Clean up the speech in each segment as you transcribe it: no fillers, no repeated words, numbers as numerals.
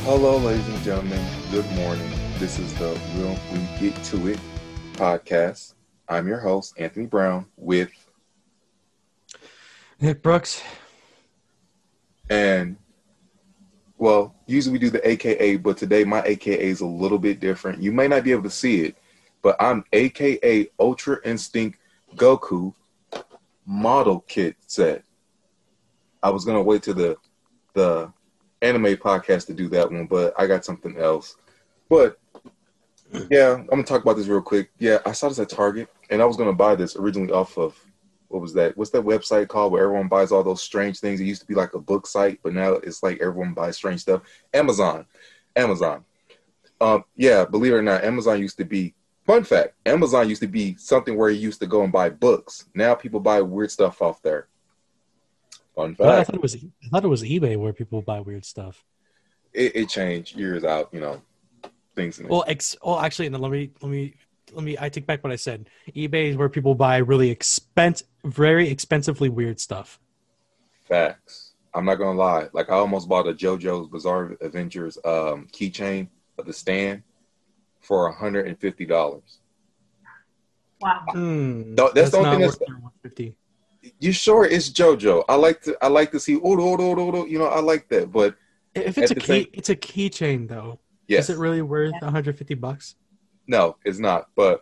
Hello, ladies and gentlemen. Good morning. This is the Will We Get To It podcast. I'm your host, Anthony Brown, with Nick Brooks. and well, usually we do the AKA, but today my AKA is a little bit different. You may not be able to see it, but I'm AKA Ultra Instinct Goku model kit set. I was gonna wait to the anime podcast to do that one, but I got something else. But yeah, I'm gonna talk about this real quick. Yeah, I saw this at Target, and I was gonna buy this originally off of what was that? What's that website called where everyone buys all those strange things? It used to be like a book site, but now it's like everyone buys strange stuff. Amazon. Yeah, believe it or not, Amazon used to be. Fun fact: Amazon used to be something where you used to go and buy books. Now people buy weird stuff off there. Fun I fact: thought it was eBay where people buy weird stuff. it changed years out. Things. Actually, no, let me. I take back what I said. eBay is where people buy really very expensively weird stuff. Facts. I'm not gonna lie. Like I almost bought a JoJo's Bizarre Adventures keychain of the stand for $150. Wow. That's the only thing that's $150. you sure it's JoJo. I like to see I like that. But If it's it's a keychain though. yes. Is it really worth $150? No, it's not. But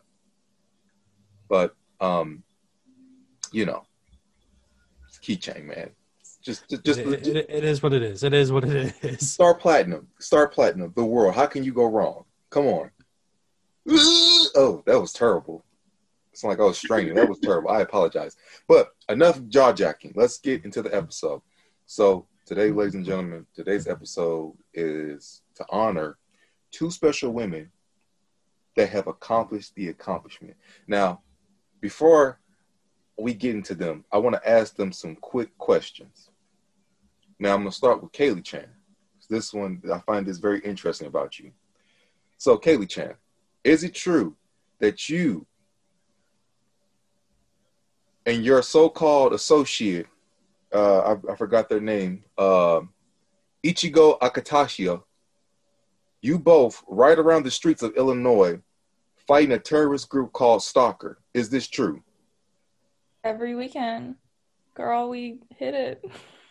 it's keychain, man. Just it is what it is. It is what it is. Star Platinum, the world. How can you go wrong? Come on. Oh, that was terrible. It's like I was straining. That was terrible. I apologize. But enough jaw jacking. Let's get into the episode. So today, ladies and gentlemen, today's episode is to honor two special women that have accomplished the accomplishment. Now, before we get into them, I want to ask them some quick questions. Now, I'm going to start with Kaylee Chan. This one, I find this very interesting about you. So, Kaylee Chan, is it true that you and your so-called associate, I forgot their name, Ichigo Akatashia, you both ride around the streets of Illinois fighting a terrorist group called Stalker? Is this true? Every weekend. Girl, we hit it.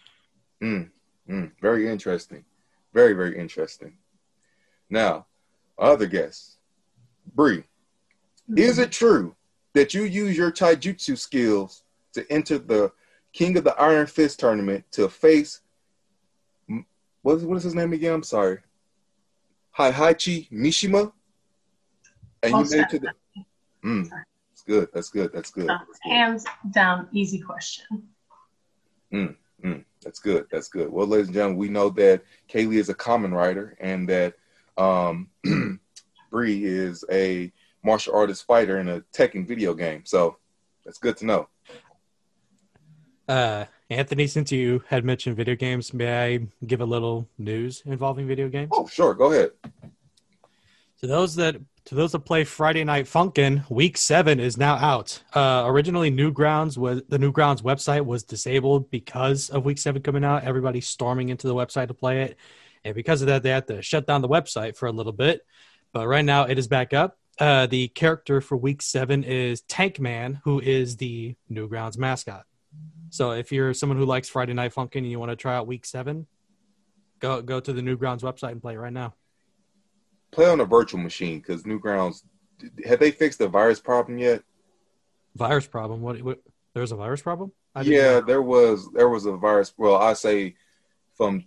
Very interesting. Very, very interesting. Now, other guests. Bree, is it true that you use your taijutsu skills to enter the King of the Iron Fist tournament to face, what is his name again? I'm sorry. Heihachi Mishima? And you made it to the... That's good. Hands down, easy question. That's good. Well, ladies and gentlemen, we know that Kaylee is a Kamen Rider and that Bree is a martial artist fighter in a Tekken video game. So that's good to know. Anthony, since you had mentioned video games, may I give a little news involving video games? Oh, sure. Go ahead. To those that play Friday Night Funkin', Week 7 is now out. Originally, the Newgrounds website was disabled because of Week 7 coming out. Everybody storming into the website to play it, and because of that, they had to shut down the website for a little bit. But right now, it is back up. The character for Week 7 is Tank Man, who is the Newgrounds mascot. So if you're someone who likes Friday Night Funkin' and you want to try out Week 7, go to the Newgrounds website and play it right now. Play on a virtual machine because Newgrounds, have they fixed the virus problem yet? Virus problem? What there's a virus problem? Yeah, there was a virus. Well, I say from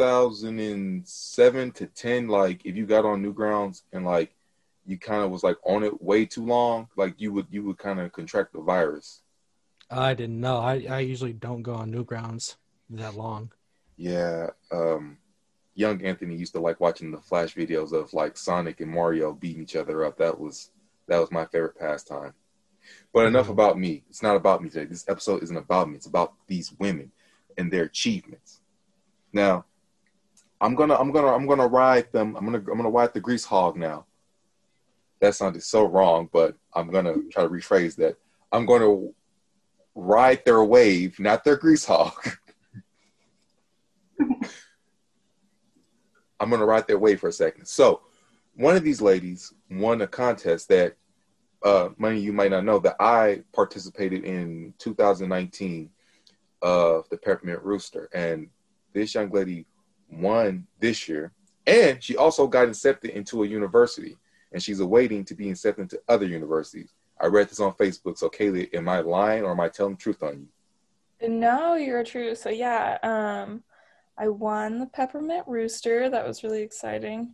2007 to 10, like if you got on Newgrounds and like you kind of was like on it way too long, like you would kind of contract the virus. I didn't know. I usually don't go on Newgrounds that long. Yeah, young Anthony used to like watching the Flash videos of like Sonic and Mario beating each other up. That was my favorite pastime. But enough about me. It's not about me today. This episode isn't about me. It's about these women and their achievements. Now, I'm gonna ride them. I'm gonna ride the grease hog now. That sounded so wrong, but I'm gonna try to rephrase that. I'm gonna ride their wave, not their grease hog. I'm going to ride that wave for a second. So one of these ladies won a contest that many of you might not know that I participated in 2019 of the Peppermint Rooster. And this young lady won this year. And she also got accepted into a university. And she's awaiting to be accepted into other universities. I read this on Facebook. So Kaylee, am I lying or am I telling the truth on you? No, you're true. So yeah, I won the Peppermint Rooster. That was really exciting.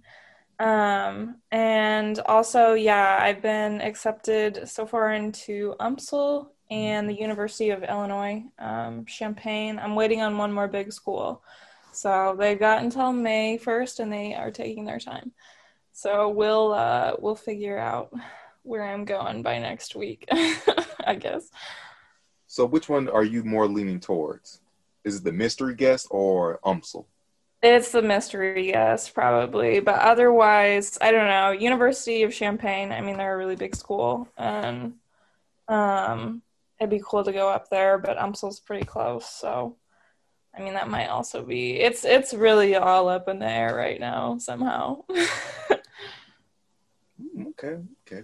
And also, yeah, I've been accepted so far into UMSL and the University of Illinois, Champaign. I'm waiting on one more big school. So they've got until May 1st and they are taking their time. So we'll figure out where I'm going by next week, I guess. So which one are you more leaning towards? Is it the mystery guest or UMSL? It's the mystery guest, probably. But otherwise, I don't know. University of Champaign, I mean, they're a really big school. And it'd be cool to go up there, but UMSL's pretty close. So, I mean, that might also be... It's really all up in the air right now, somehow. Okay.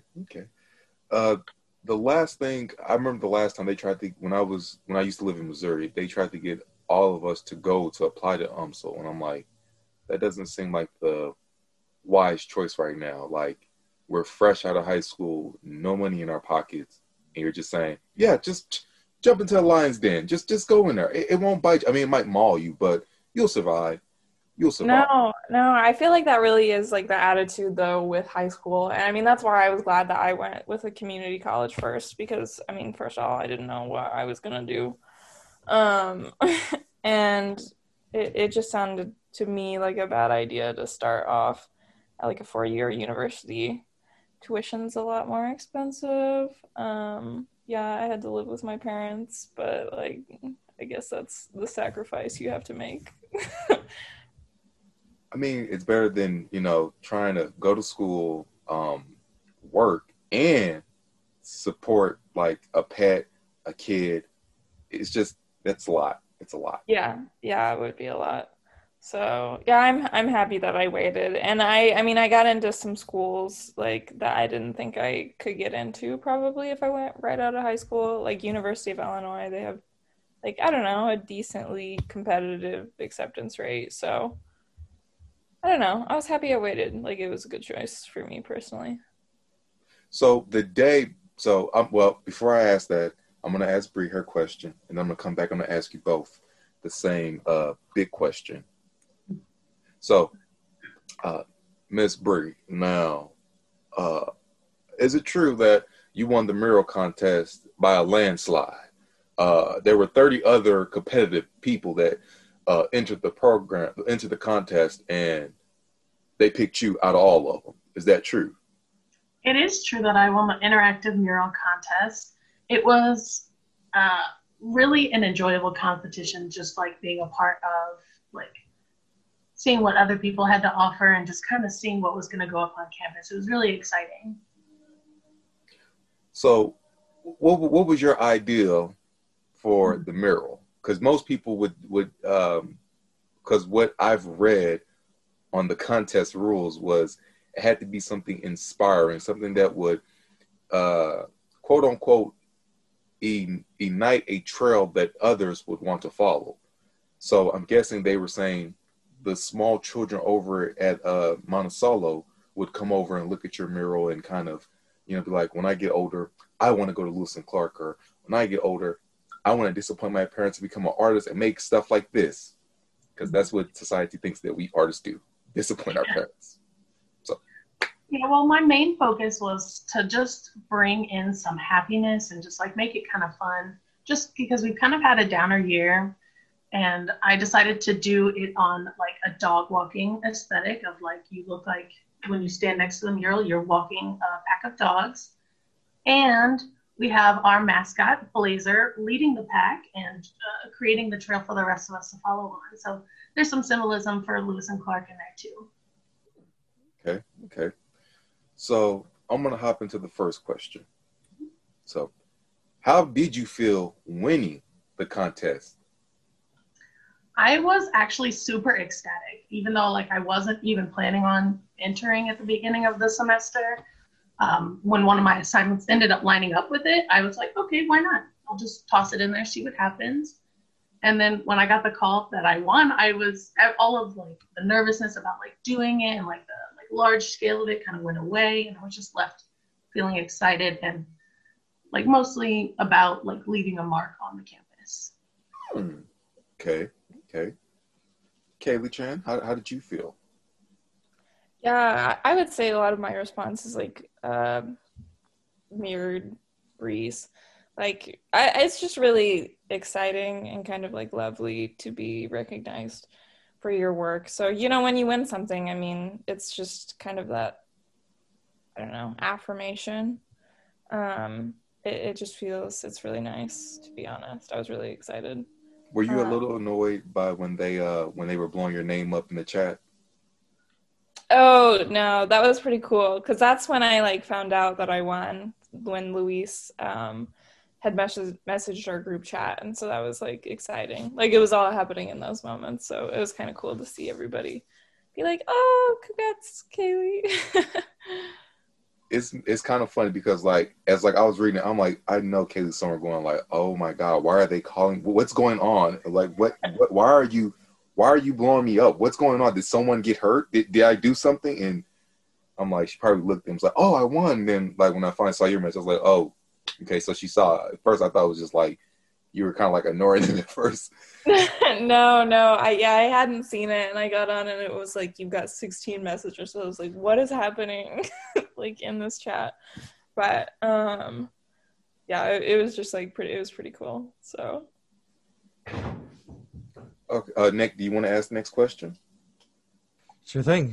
The last thing I remember, the last time they tried to, when I used to live in Missouri, they tried to get all of us to go to apply to UMSL, and I'm like, that doesn't seem like the wise choice right now. Like, we're fresh out of high school, no money in our pockets, and you're just saying, yeah, just jump into the lion's den, just go in there. It won't bite you. I mean, it might maul you, but you'll survive. No, I feel like that really is like the attitude though with high school. And I mean, that's why I was glad that I went with a community college first, because I mean, first of all, I didn't know what I was going to do. And it just sounded to me like a bad idea to start off at like a 4-year university. Tuition's a lot more expensive. Yeah, I had to live with my parents, but like, I guess that's the sacrifice you have to make. I mean, it's better than, trying to go to school, work, and support like a pet, a kid. It's just, that's a lot. It's a lot. Yeah, it would be a lot. So yeah, I'm happy that I waited. And I mean, I got into some schools like that I didn't think I could get into probably if I went right out of high school, like University of Illinois. They have like, I don't know, a decently competitive acceptance rate. So I don't know. I was happy I waited. Like, it was a good choice for me personally. So before I ask that, I'm going to ask Bree her question, and I'm going to come back. I'm going to ask you both the same big question. So, Miss Bree, now, is it true that you won the mural contest by a landslide? There were 30 other competitive people that entered the contest, and they picked you out of all of them. Is that true? It is true that I won the interactive mural contest. It was really an enjoyable competition, just like being a part of like seeing what other people had to offer and just kind of seeing what was going to go up on campus. It was really exciting. So what was your ideal for the mural? Because most people would because what I've read on the contest rules was it had to be something inspiring, something that would quote unquote ignite a trail that others would want to follow. So I'm guessing they were saying the small children over at Monticello would come over and look at your mural and kind of, be like, when I get older, I want to go to Lewis and Clark, or when I get older, I want to disappoint my parents and become an artist and make stuff like this. Because that's what society thinks that we artists do, disappoint our parents. So. Yeah, well, my main focus was to just bring in some happiness and just like make it kind of fun, just because we've kind of had a downer year. And I decided to do it on like a dog walking aesthetic of like, you look like when you stand next to the mural, you're walking a pack of dogs. And we have our mascot, Blazer, leading the pack and creating the trail for the rest of us to follow on. So there's some symbolism for Lewis and Clark in there too. Okay. So I'm going to hop into the first question. So how did you feel winning the contest? I was actually super ecstatic, even though like I wasn't even planning on entering at the beginning of the semester. When one of my assignments ended up lining up with it, I was like, okay, why not? I'll just toss it in there, see what happens. And then when I got the call that I won, I was all of like the nervousness about like doing it and like the like large scale of it kind of went away, and I was just left feeling excited and like mostly about like leaving a mark on the campus. Okay. Kaylee Chan, how did you feel? Yeah, I would say a lot of my response is like mirrored Breeze. Like, it's just really exciting and kind of like lovely to be recognized for your work. So, you know, when you win something, I mean, it's just kind of that, I don't know, affirmation. It just feels, it's really nice, to be honest. I was really excited. Were you a little annoyed by when they were blowing your name up in the chat? Oh, no, that was pretty cool. Because that's when I like found out that I won, when Luis had messaged our group chat. And so that was like exciting. Like it was all happening in those moments. So it was kind of cool to see everybody be like, oh, congrats, Kaylee. It's kind of funny because like as like I was reading it, I'm like, I know Kaylee Summer going like, oh my God, why are they calling? What's going on? Like what why are you blowing me up? What's going on? Did someone get hurt? Did I do something? And I'm like, she probably looked at him, was like, oh, I won. And then like when I finally saw your message, I was like, oh, okay. So she saw it. At first I thought it was just like you were kind of like ignoring it at first. No. I hadn't seen it, and I got on and it was like you've got 16 messages. So I was like, what is happening like in this chat? But yeah, it was just like it was pretty cool. So okay, Nick, do you want to ask the next question? Sure thing.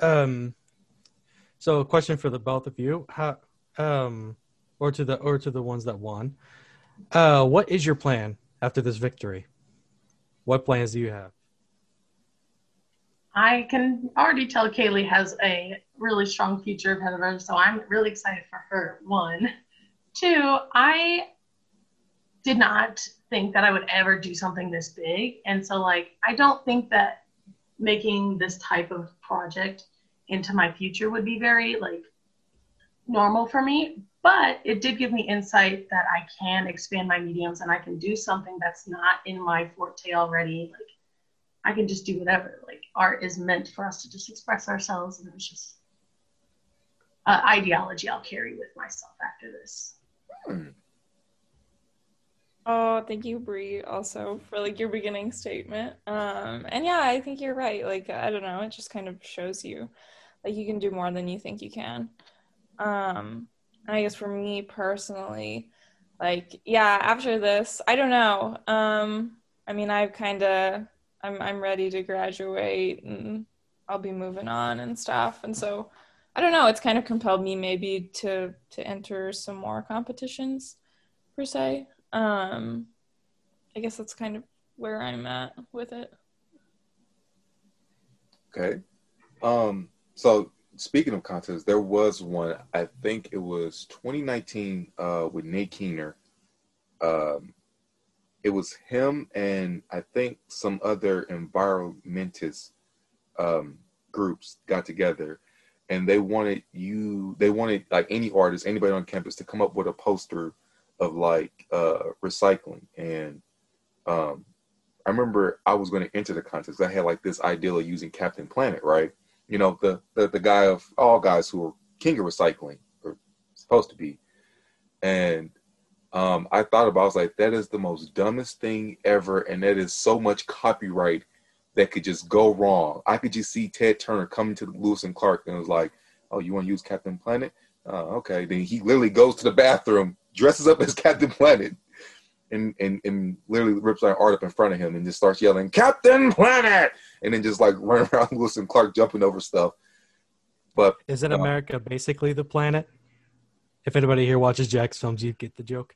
So a question for the both of you. How or to the ones that won. What is your plan after this victory? What plans do you have? I can already tell Kaylee has a really strong future ahead of her, so I'm really excited for her. 1. 2, I did not think that I would ever do something this big. And so like, I don't think that making this type of project into my future would be very like normal for me, but it did give me insight that I can expand my mediums and I can do something that's not in my forte already. Like I can just do whatever. Like art is meant for us to just express ourselves, and it's just ideology I'll carry with myself after this. Oh, thank you, Bree, also for like your beginning statement. And yeah, I think you're right. Like, I don't know, it just kind of shows you like you can do more than you think you can. I guess for me personally, like, yeah, after this, I don't know. I mean, I'm ready to graduate and I'll be moving on and stuff. And so I don't know, it's kind of compelled me maybe to enter some more competitions per se. I guess that's kind of where I'm at with it. Okay. So speaking of contests, there was one, I think it was 2019 with Nate Keener. It was him and I think some other environmentist groups got together, and they wanted like any artist, anybody on campus to come up with a poster of like recycling. And I remember I was going to enter the contest. I had like this ideal of using Captain Planet, right? You know, the guy of all guys who are king of recycling, or supposed to be. And I thought about it, I was like, that is the most dumbest thing ever, and that is so much copyright that could just go wrong. I could just see Ted Turner coming to Lewis and Clark and was like, oh, you want to use Captain Planet? Okay. Then he literally goes to the bathroom, dresses up as Captain Planet, and literally rips our art up in front of him and just starts yelling, Captain Planet! And then just like running around Lewis and Clark jumping over stuff. But isn't America basically the planet? If anybody here watches Jack's films, you'd get the joke.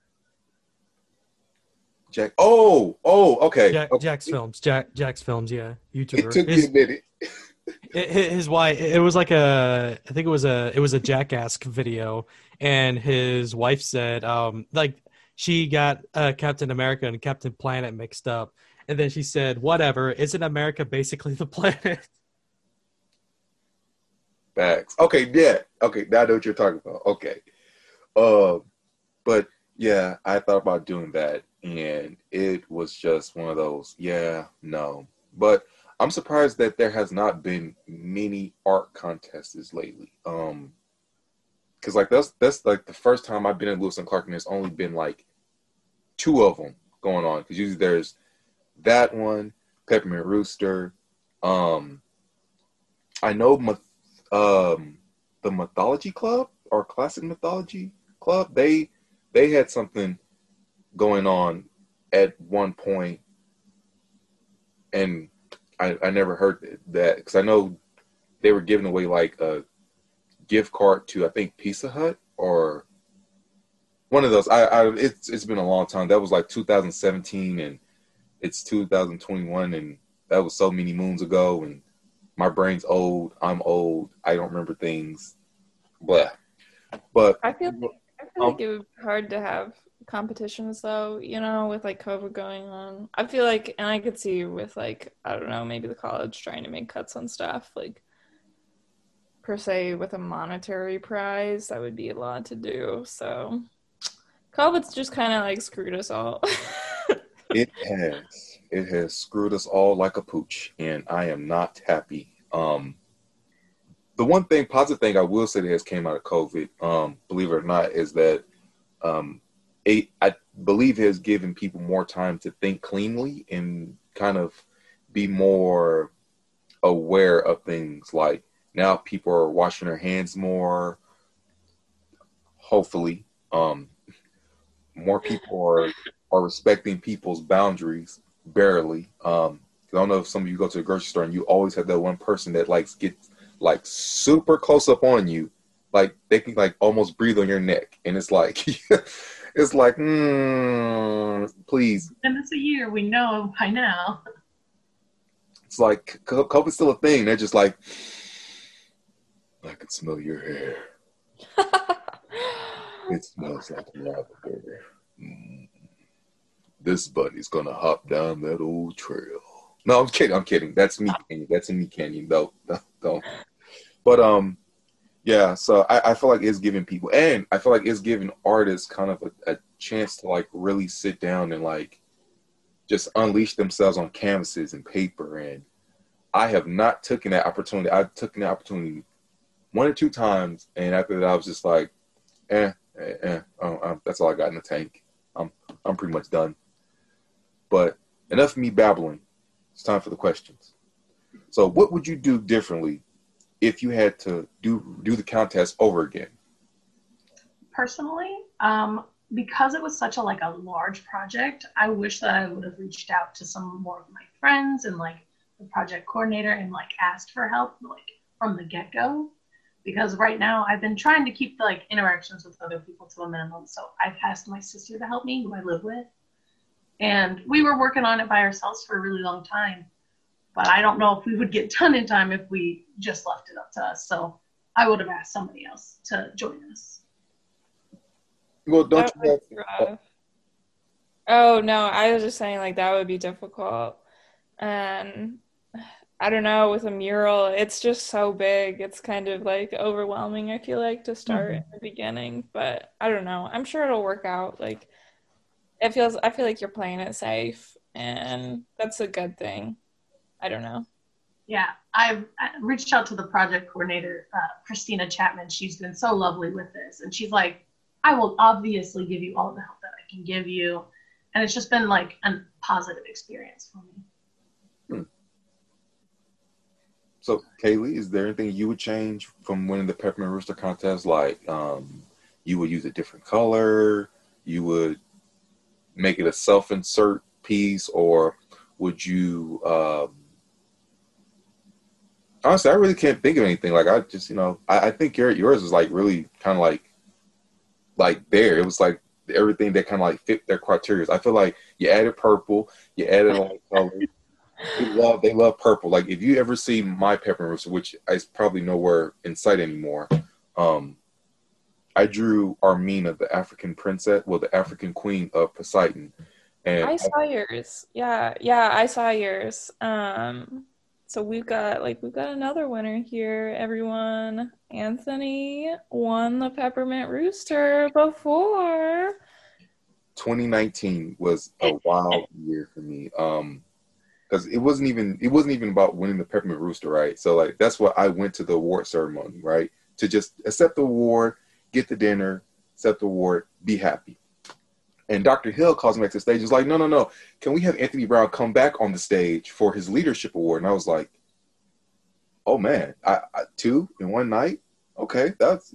Jack. Oh, okay. Jack's films. Jack's films. Yeah, YouTuber. It took me a minute. His wife. It was like I think it was a Jackass video, and his wife said, like she got Captain America and Captain Planet mixed up, And then she said, whatever, isn't America basically the planet? Facts. Okay, yeah. Okay, now I know what you're talking about. Okay. Uh, but yeah, I thought about doing that, and it was just one of those, yeah, no. But I'm surprised that there has not been many art contests lately. Because like that's like the first time I've been at Lewis and Clark, and there's only been like two of them going on. Because usually there's that one, Peppermint Rooster. I know the Mythology Club or Classic Mythology Club. They had something going on at one point, and I never heard that because I know they were giving away like a gift card to I think Pizza Hut or one of those. It's been a long time. That was like 2017 and it's 2021 and that was so many moons ago and my brain's old. I'm old. I don't remember things. Blah. But I feel like it would be hard to have competitions though, you know, with like COVID going on. I feel like, and I could see with like, I don't know, maybe the college trying to make cuts on stuff, like per se with a monetary prize, that would be a lot to do. So COVID's just kind of like screwed us all. It has screwed us all like a pooch, and I am not happy. The one thing, positive thing I will say that has came out of COVID, believe it or not, is that I believe it has given people more time to think cleanly and kind of be more aware of things. Like now people are washing their hands more, hopefully. More people are respecting people's boundaries, barely. I don't know if some of you go to the grocery store and you always have that one person that likes gets like super close up on you, like they can like almost breathe on your neck, and it's like it's like please. And it's a year we know by now. It's like COVID's still a thing. They're just like, I can smell your hair. It smells like lavender. This bunny's gonna hop down that old trail. No, I'm kidding. That's me. That's in me, Canyon. No, don't. But yeah. So I feel like it's giving people, and I feel like it's giving artists kind of a chance to like really sit down and like just unleash themselves on canvases and paper. And I have not taken that opportunity. I've taken that opportunity one or two times, and after that, I was just like, that's all I got in the tank. I'm pretty much done. But enough of me babbling. It's time for the questions. So what would you do differently if you had to do the contest over again? Personally, because it was such a large project, I wish that I would have reached out to some more of my friends and like the project coordinator and like asked for help like from the get-go. Because right now I've been trying to keep the like interactions with other people to a minimum. So I've asked my sister to help me, who I live with. And we were working on it by ourselves for a really long time. But I don't know if we would get done in time if we just left it up to us. So I would have asked somebody else to join us. Well, don't you have... Oh, no, I was just saying like that would be difficult. And I don't know, with a mural, it's just so big. It's kind of like overwhelming, I feel like, to start in the beginning. But I don't know. I'm sure it'll work out. Like I feel like you're playing it safe, and that's a good thing. I don't know. Yeah, I reached out to the project coordinator, Christina Chapman. She's been so lovely with this. And she's like, I will obviously give you all the help that I can give you. And it's just been like a positive experience for me. So, Kaylee, is there anything you would change from winning the Peppermint Rooster contest? Like, you would use a different color? You would make it a self-insert piece? Or would you... honestly, I really can't think of anything. Like, I just, I think yours is like really kind of like there. It was like everything that kind of like fit their criteria. I feel like you added purple, you added like color. They love purple. Like if you ever see my Peppermint Rooster, which is probably nowhere in sight anymore, I drew Armina, the African princess, well, the African queen of Poseidon. And I saw yours. Yeah, yeah, I saw yours. So we've got another winner here, everyone. Anthony won the Peppermint Rooster before. 2019 was a wild year for me. Because it wasn't even about winning the Peppermint Rooster, right? So like that's why I went to the award ceremony, right? To just accept the award, get the dinner, accept the award, be happy. And Dr. Hill calls me back to the stage. He's like, no. Can we have Anthony Brown come back on the stage for his leadership award? And I was like, oh man, I two in one night? Okay, that's,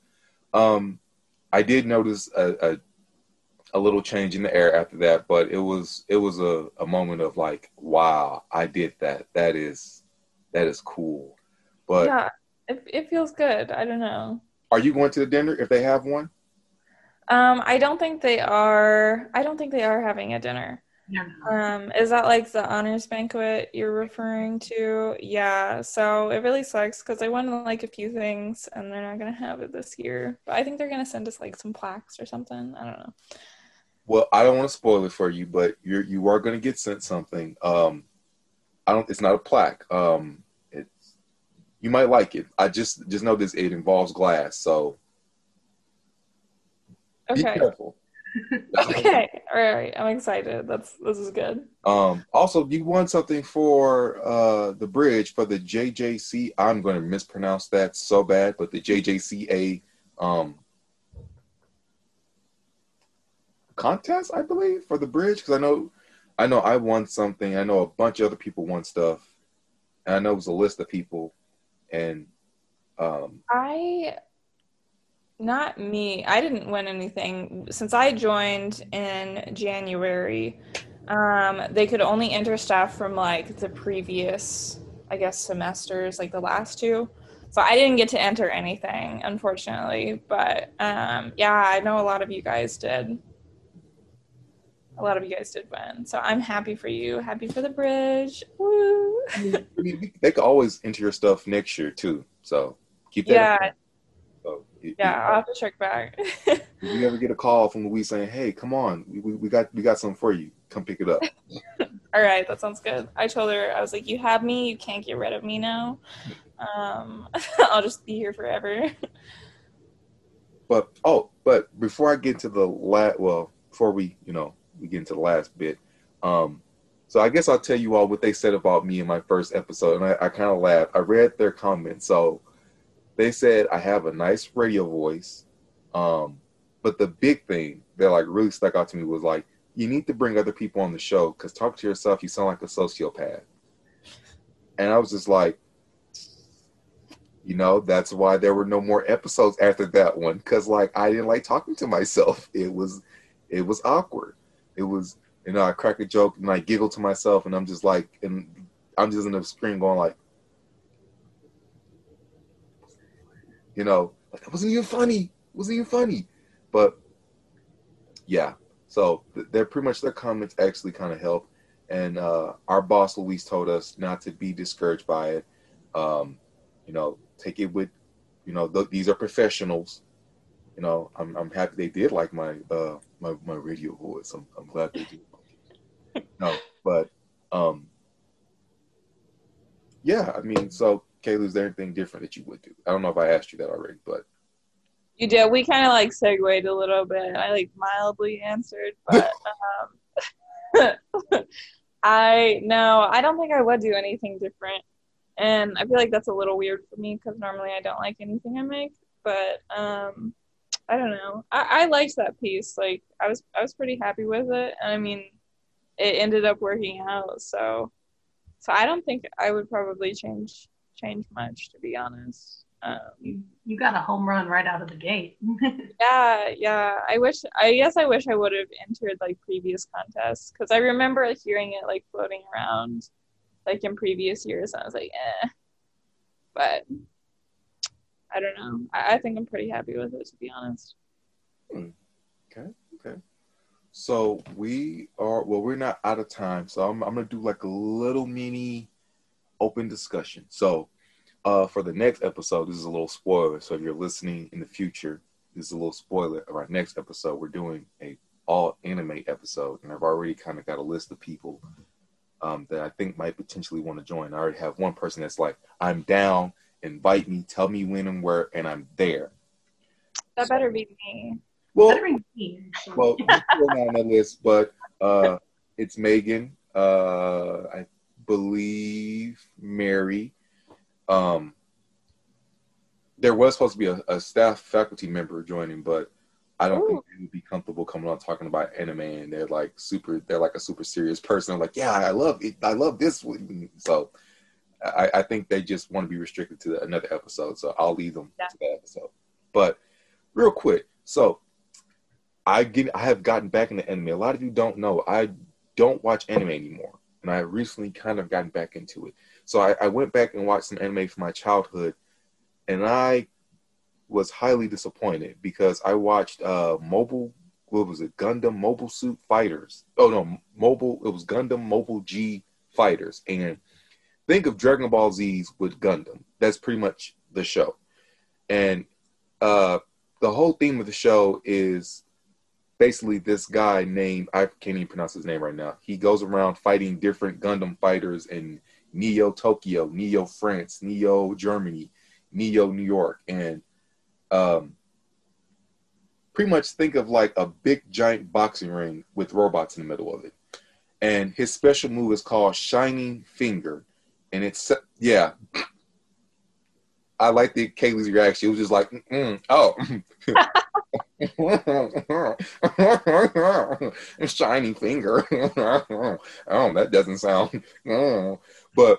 I did notice a little change in the air after that, but it was a moment of like, wow, I did that. That is cool. But Yeah, it feels good. I don't know. are you going to the dinner if they have one? I don't think they are. I don't think they are having a dinner. Yeah. Is that like the honors banquet you're referring to? Yeah. So it really sucks because I won like a few things and they're not gonna have it this year. But I think they're gonna send us like some plaques or something. I don't know. Well, I don't want to spoil it for you, but you are going to get sent something. It's not a plaque. It's, you might like it. I just know this. It involves glass, so be Okay. careful. Okay. All right. I'm excited. This is good. Also, you won something for the bridge for the JJC. I'm going to mispronounce that so bad, but the JJCA contest, I believe, for the bridge, because I know I won something. I know a bunch of other people won stuff, and I know it was a list of people, and Not me. I didn't win anything. Since I joined in January, they could only enter staff from like the previous, I guess, semesters, like the last two. So I didn't get to enter anything, unfortunately. But yeah, I know a lot of you guys did. A lot of you guys did win. So I'm happy for you. Happy for the bridge. Woo! I mean, they could always enter your stuff next year too. So keep that. Yeah. In mind. So Yeah, I'll have to check back. if you ever get a call from Louise saying, "Hey, come on, we got something for you. Come pick it up." All right, that sounds good. I told her, I was like, you have me, you can't get rid of me now. I'll just be here forever. But before I get to the before we get into the last bit, so I guess I'll tell you all what they said about me in my first episode, and I kind of laughed. I read their comments, so they said I have a nice radio voice, but the big thing that like really stuck out to me was like, you need to bring other people on the show because talk to yourself, you sound like a sociopath. And I was just like, that's why there were no more episodes after that one, because like I didn't like talking to myself. It was awkward. It was, I crack a joke and I giggle to myself, and I'm just like, and I'm just in the screen going like, like that wasn't even funny. It wasn't even funny. But yeah, so they're pretty much, their comments actually kind of help. And our boss Luis told us not to be discouraged by it. Take it with, these are professionals. I'm happy they did like my my radio voice. I'm glad they did. No, but yeah, I mean, so Kayla, is there anything different that you would do? I don't know if I asked you that already, but You did. We kind of like segued a little bit. I like mildly answered, but I don't think I would do anything different. And I feel like that's a little weird for me because normally I don't like anything I make. But I don't know. I liked that piece. Like I was pretty happy with it. And I mean, it ended up working out. So I don't think I would probably change much, to be honest. You got a home run right out of the gate. Yeah. I guess I wish I would have entered like previous contests because I remember hearing it like floating around like in previous years, and I was like, but I don't know. I think I'm pretty happy with it, to be honest. Okay. So we're not out of time, so I'm gonna do like a little mini open discussion. So for the next episode, this is a little spoiler. So if you're listening in the future, this is a little spoiler of our next episode. We're doing a all anime episode, and I've already kind of got a list of people that I think might potentially want to join. I already have one person that's like, I'm down, invite me, tell me when and where, and I'm there. That better be me. Well, Better be me. well, you're on the list, but it's Megan, I believe Mary. There was supposed to be a staff faculty member joining, but I don't think they would be comfortable coming on talking about anime, and they're like a super serious person. I'm like, yeah, I love it. I love this one. So I think they just want to be restricted to another episode. So I'll leave them to that episode. But real quick, so I have gotten back into anime. A lot of you don't know, I don't watch anime anymore, and I recently kind of gotten back into it. So I went back and watched some anime from my childhood, and I was highly disappointed because I watched Gundam Mobile Suit Fighters. Oh no, it was Gundam Mobile G Fighters. And think of Dragon Ball Z's with Gundam. That's pretty much the show. And the whole theme of the show is basically this guy named, I can't even pronounce his name right now. He goes around fighting different Gundam fighters in Neo Tokyo, Neo France, Neo Germany, Neo New York, and pretty much think of like a big giant boxing ring with robots in the middle of it. And his special move is called Shining Finger. And it's, yeah. I like the Kaylee's reaction. It was just like, oh. Shining Finger. Oh, that doesn't sound. But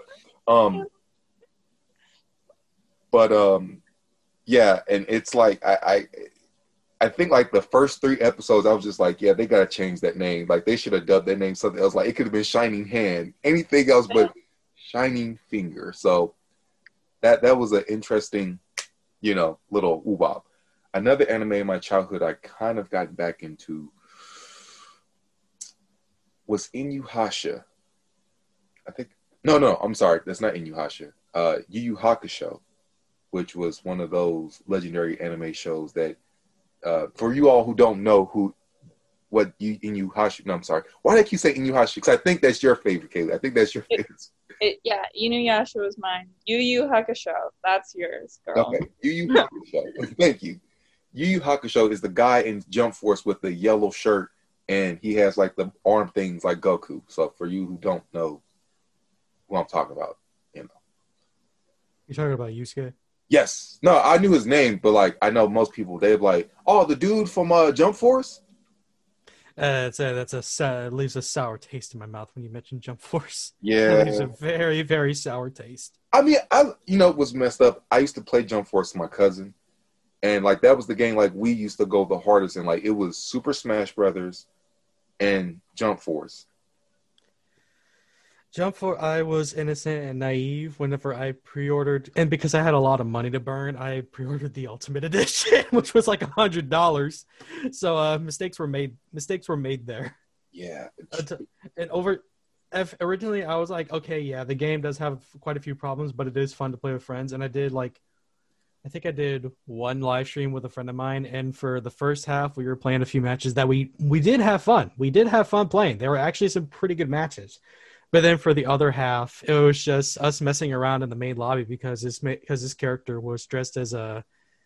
yeah, and it's like I think like the first 3 episodes, I was just like, yeah, they gotta change that name. Like they should have dubbed that name something else. Like it could have been Shining Hand, anything else but Shining Finger. So that was an interesting, little oobop. Another anime in my childhood I kind of got back into was Inuyasha. I think no, I'm sorry, that's not Inuyasha. Yu Yu Hakusho, which was one of those legendary anime shows that, for you all who don't know what Inuyasha, no, I'm sorry. Why did I keep saying Inuyasha? Because I think that's your favorite, Kaylee. I think that's your favorite. Yeah, Inuyasha was mine. Yu Yu Hakusho, that's yours, girl. Okay, Yu Yu Hakusho. Thank you. Yu Yu Hakusho is the guy in Jump Force with the yellow shirt, and he has like the arm things like Goku. So for you who don't know who I'm talking about, You're talking about Yusuke? Yes. No, I knew his name, but like I know most people, they're like, oh, the dude from Jump Force? It leaves a sour taste in my mouth when you mention Jump Force. Yeah. It leaves a very, very sour taste. I mean, what's messed up? I used to play Jump Force with my cousin, and like that was the game like we used to go the hardest in. Like it was Super Smash Brothers and Jump Force. I was innocent and naive whenever I pre-ordered, and because I had a lot of money to burn, I pre-ordered the Ultimate Edition, which was like $100. So mistakes were made there. Yeah. Originally I was like, okay, yeah, the game does have quite a few problems, but it is fun to play with friends. And I think I did one live stream with a friend of mine, and for the first half we were playing a few matches that we did have fun. We did have fun playing. There were actually some pretty good matches. But then for the other half, it was just us messing around in the main lobby because this character was dressed as it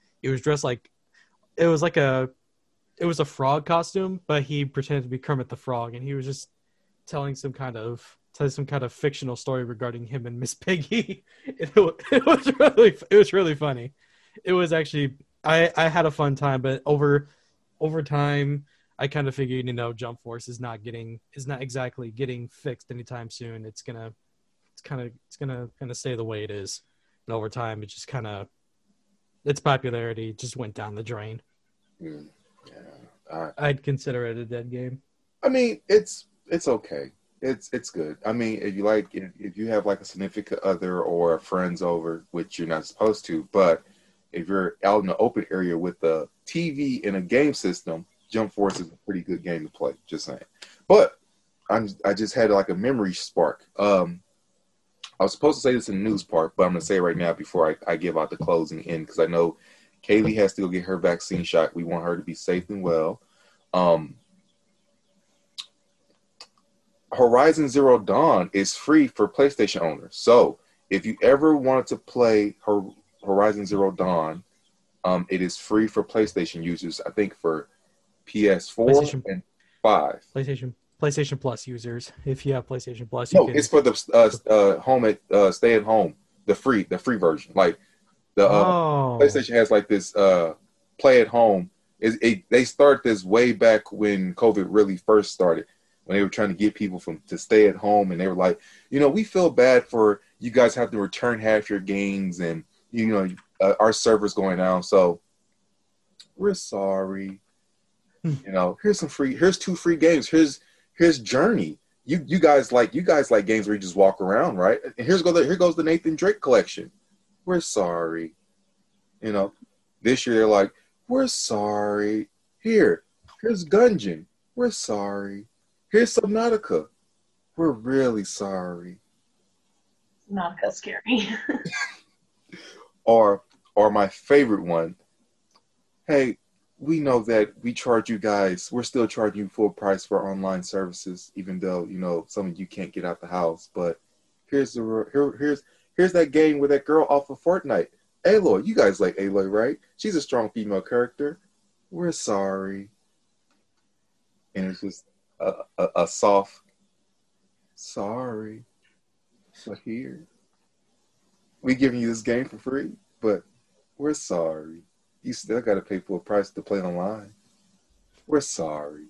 was a frog costume, but he pretended to be Kermit the Frog, and he was just telling some kind of fictional story regarding him and Miss Piggy. It was really funny. It was actually I had a fun time, but over time I kind of figured, Jump Force is not exactly getting fixed anytime soon. It's gonna stay the way it is, and over time, it just its popularity just went down the drain. Yeah, I'd consider it a dead game. I mean, it's okay. It's good. I mean, if you have like a significant other or friends over, which you're not supposed to, but if you're out in the open area with a TV and a game system, Jump Force is a pretty good game to play, just saying. But I just had like a memory spark. I was supposed to say this in the news part, but I'm going to say it right now before I give out the closing end, because I know Kaylee has to go get her vaccine shot. We want her to be safe and well. Horizon Zero Dawn is free for PlayStation owners. So if you ever wanted to play Horizon Zero Dawn, it is free for PlayStation users. I think for PS4 and 5. PlayStation Plus users. If you have PlayStation Plus, no, it's for the stay at home, the free version. Like the PlayStation has like this play at home. They started this way back when COVID really first started, when they were trying to get people to stay at home, and they were like, we feel bad for you guys have to return half your games, and our server's going down, so we're sorry. Here's two free games. Here's Journey. You guys like games where you just walk around, right? And here goes the Nathan Drake collection. We're sorry. This year they're like, we're sorry. Here's Gungeon. We're sorry. Here's Subnautica. We're really sorry. Subnautica's scary. Or my favorite one. Hey, we know that we charge you guys. We're still charging you full price for online services, even though some of you can't get out the house. But here's that game with that girl off of Fortnite, Aloy. You guys like Aloy, right? She's a strong female character. We're sorry. And it's just a soft sorry. So here, we giving you this game for free, but we're sorry. You still got to pay full price to play online. We're sorry.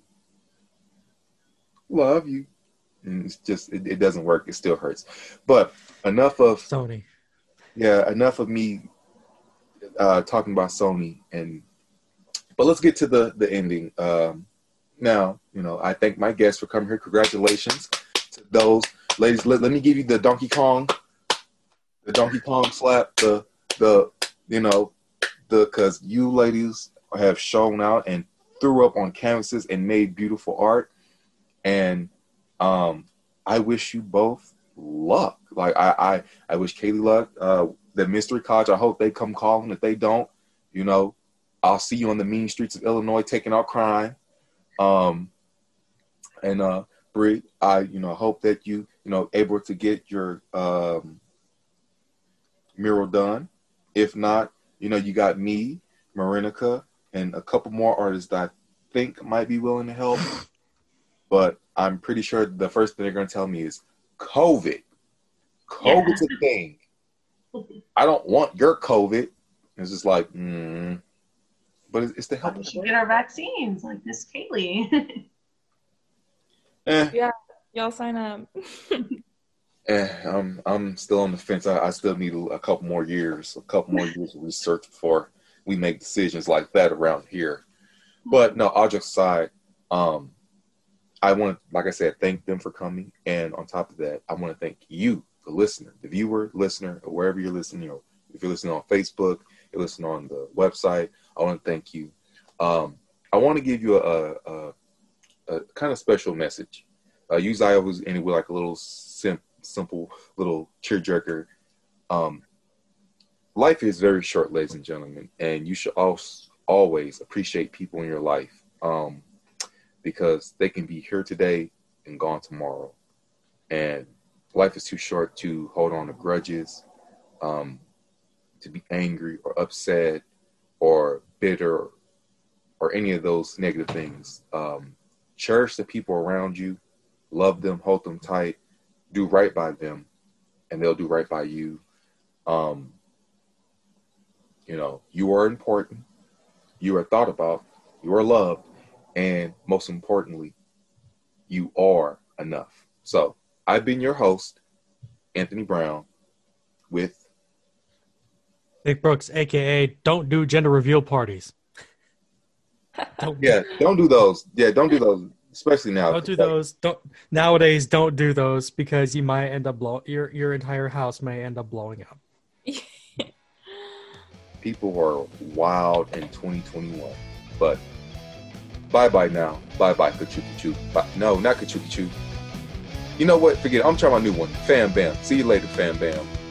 Love you. And it's just, it doesn't work. It still hurts. But enough of Sony. Yeah, enough of me talking about Sony. But let's get to the ending. Now, I thank my guests for coming here. Congratulations to those ladies. Let me give you the Donkey Kong slap. Because you ladies have shown out and threw up on canvases and made beautiful art. And I wish you both luck. Like I wish Kaylee luck. The Mystery College, I hope they come calling. If they don't, I'll see you on the mean streets of Illinois taking out crime. Bree, I hope that you able to get your mural done. If not, you got me, Marinica, and a couple more artists that I think might be willing to help. But I'm pretty sure the first thing they're going to tell me is COVID. COVID's a thing. I don't want your COVID. It's just like, but it's to help. We should get our vaccines, like Miss Kaylee. Yeah, y'all sign up. I'm still on the fence. I still need a couple more years of research before we make decisions like that around here. But no, all jokes aside, I want to, like I said, thank them for coming. And on top of that, I want to thank you, the listener, the viewer, listener, or wherever you're listening. If you're listening on Facebook, you're listening on the website, I want to thank you. I want to give you a kind of special message. Usually I always end it with like a little simple little tearjerker. Life is very short, ladies and gentlemen, and you should always appreciate people in your life, because they can be here today and gone tomorrow. And life is too short to hold on to grudges, to be angry or upset or bitter or any of those negative things. Cherish the people around you, love them, hold them tight, do right by them, and they'll do right by you. You are important, you are thought about, you are loved, and most importantly, you are enough. So I've been your host, Anthony Brown, with Nick Brooks, aka don't do gender reveal parties. Don't do those. Yeah, don't do those, especially now. Don't do those. Nowadays, don't do those, because you might end up your entire house may end up blowing up. People are wild in 2021, but bye now. Bye Kachuki Choo. No, not Kachuki Choo. You know what? Forget it. I'm trying my new one. Fam Bam. See you later, Fam Bam.